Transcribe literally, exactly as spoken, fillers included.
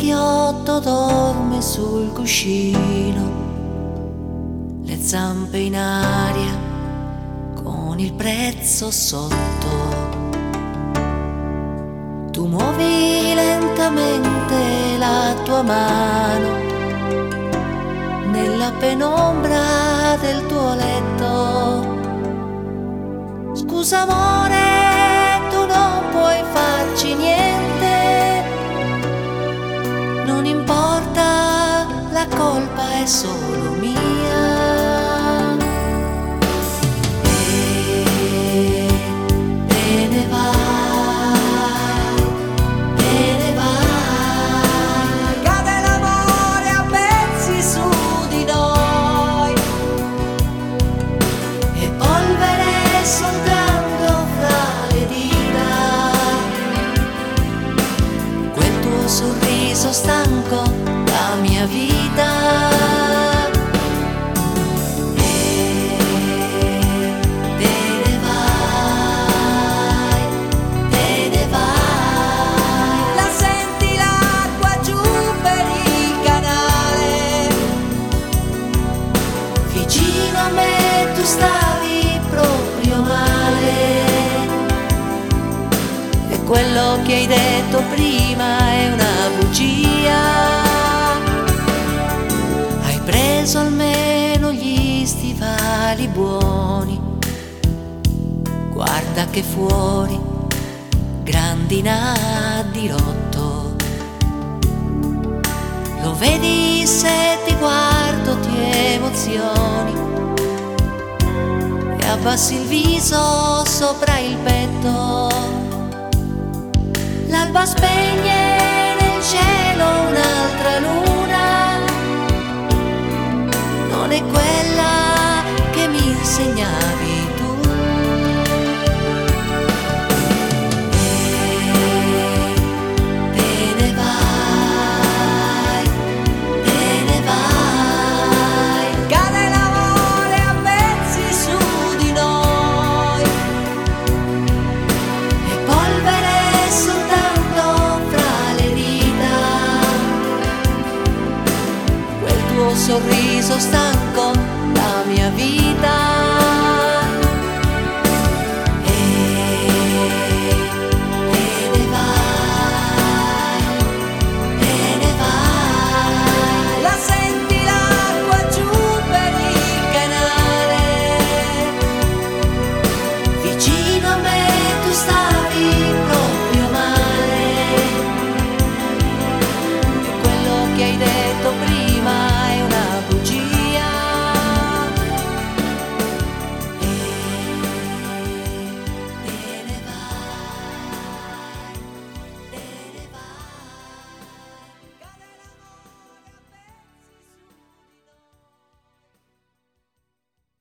vecchiotto dorme sul cuscino, le zampe in aria con il prezzo sotto. Tu muovi lentamente la tua mano nella penombra del tuo letto. Scusa amore, tu non puoi farci niente, non importa, la colpa è solo mia. E te ne vai, te ne vai, cade l'amore a pezzi su di noi, e polvere soltanto fra le dita. Quel tuo sorriso stanco, la mia vita. Tu stavi proprio male, e quello che hai detto prima è una bugia. Hai preso almeno gli stivali buoni, guarda che fuori grandina di rotto. Lo vedi se ti guardo ti emozioni, abbassi il viso sopra il petto. L'alba spegne nel cielo un'altra luna, non è quella che mi insegnavi tu. E te ne vai, te ne vai, cade l'amore a pezzi su. Sorriso stanco, la mia vita.